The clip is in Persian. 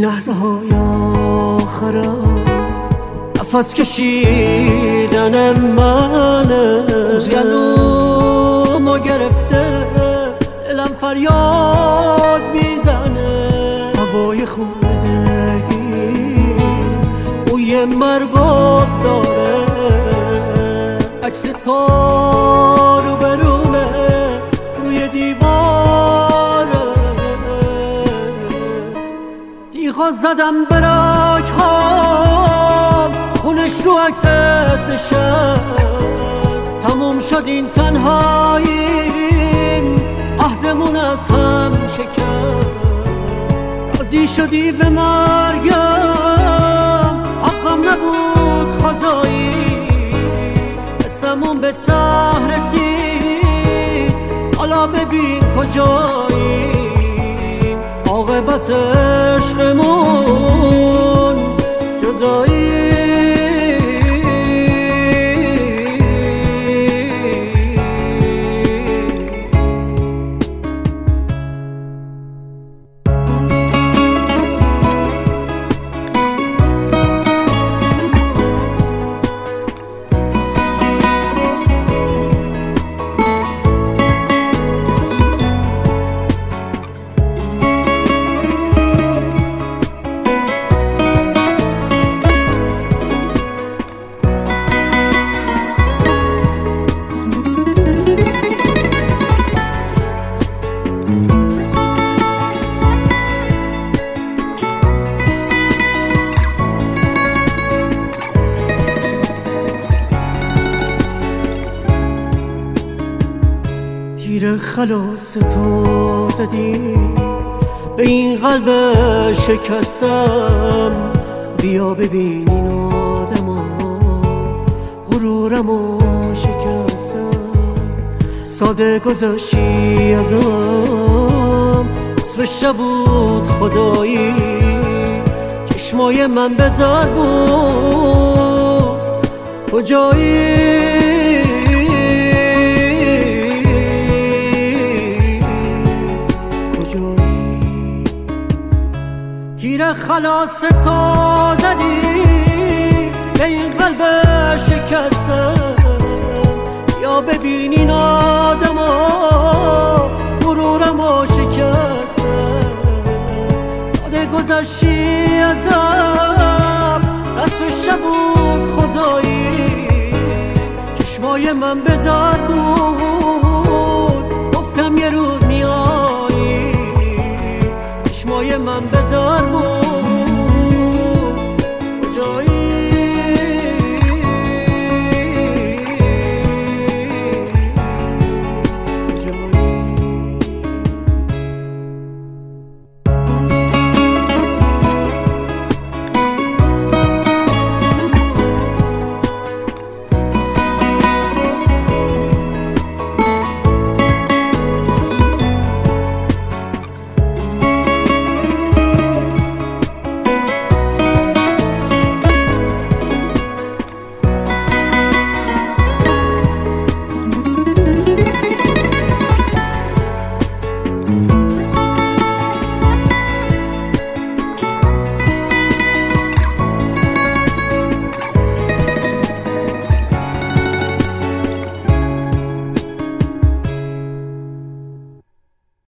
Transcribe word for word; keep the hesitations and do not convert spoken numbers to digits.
لحظه های آخر است نفس کشیدن منه، گلومو گرفته دلم فریاد میزنه، هوای خون دلگیر بوی مرگت داره، عکس تو رو برومه روی دیواره، تیغا زدم به رگ ها خونش رو عکست نشست، تموم شد این تنهاییم عهدمون از هم شکست، راضی شدی به مرگم حقم نبود خدایی، قسمون به ته رسید حالا ببین کجاییم، عاقبت عشقمون جدایی. تیر خلاص تو زدی به این قلب شکستم، بیا ببین این آدما غرورمو شکستم، ساده گذاشتی ازم اسمش نبود خدایی، چشمای من به در بود کجایی، تیر خلاص تو زدی به این قلب شکستم، یا ببین این آدما غرورمو شکستم، ساده گذشتی ازم رسمش نبود خدایی، چشمای من به